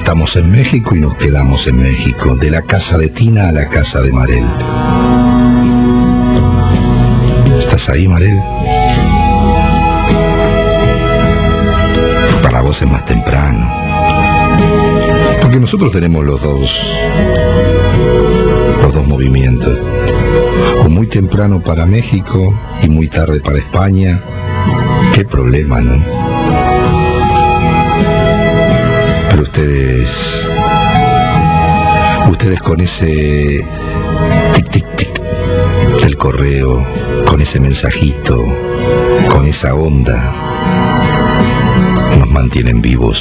Estamos en México y nos quedamos en México, de la casa de Tina a la casa de Marel. ¿Estás ahí, Marel? Para vos es más temprano, porque nosotros tenemos los dos movimientos, o muy temprano para México y muy tarde para España. Qué problema, ¿no? Pero ustedes con ese tic tic tic del correo, con ese mensajito, con esa onda, nos mantienen vivos.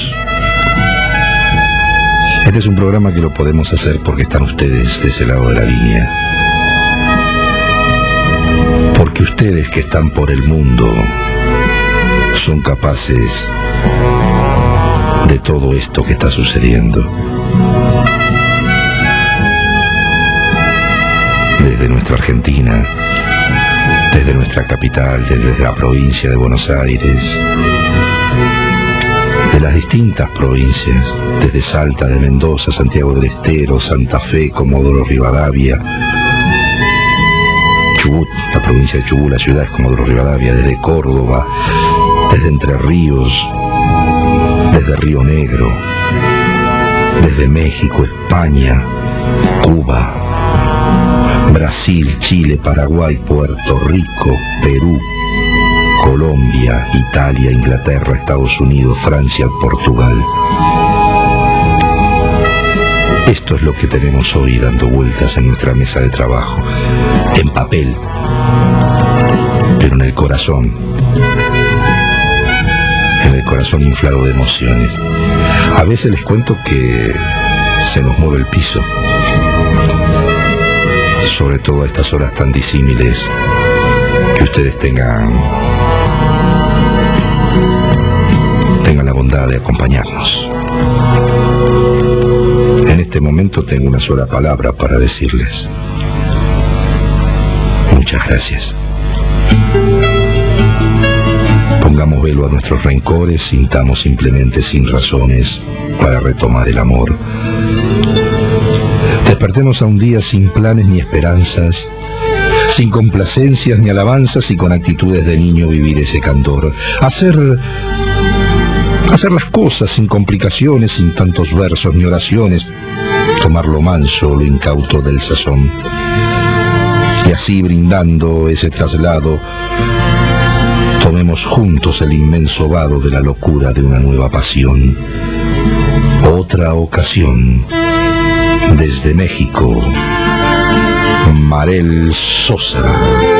Este es un programa que lo podemos hacer porque están ustedes de ese lado de la línea. Porque ustedes que están por el mundo son capaces de todo esto que está sucediendo. Desde nuestra Argentina, desde nuestra capital, desde la provincia de Buenos Aires, de las distintas provincias, desde Salta, de Mendoza, Santiago del Estero, Santa Fe, Comodoro Rivadavia, Chubut, la provincia de Chubut, la ciudad es Comodoro Rivadavia, desde Córdoba, desde Entre Ríos, desde Río Negro, desde México, España, Cuba, Brasil, Chile, Paraguay, Puerto Rico, Perú, Colombia, Italia, Inglaterra, Estados Unidos, Francia, Portugal. Esto es lo que tenemos hoy dando vueltas en nuestra mesa de trabajo, en papel, pero en el corazón inflado de emociones. A veces les cuento que se nos mueve el piso, sobre todo a estas horas tan disímiles, que ustedes tengan la bondad de acompañarnos. En este momento tengo una sola palabra para decirles: muchas gracias. Pongamos velo a nuestros rencores, sintamos simplemente sin razones para retomar el amor. Despertemos a un día sin planes ni esperanzas, sin complacencias ni alabanzas, y con actitudes de niño vivir ese candor. Hacer las cosas sin complicaciones, sin tantos versos ni oraciones, tomar lo manso, lo incauto del sazón. Y así, brindando ese traslado, tomemos juntos el inmenso vado de la locura de una nueva pasión. Otra ocasión, desde México, Marel Sosa.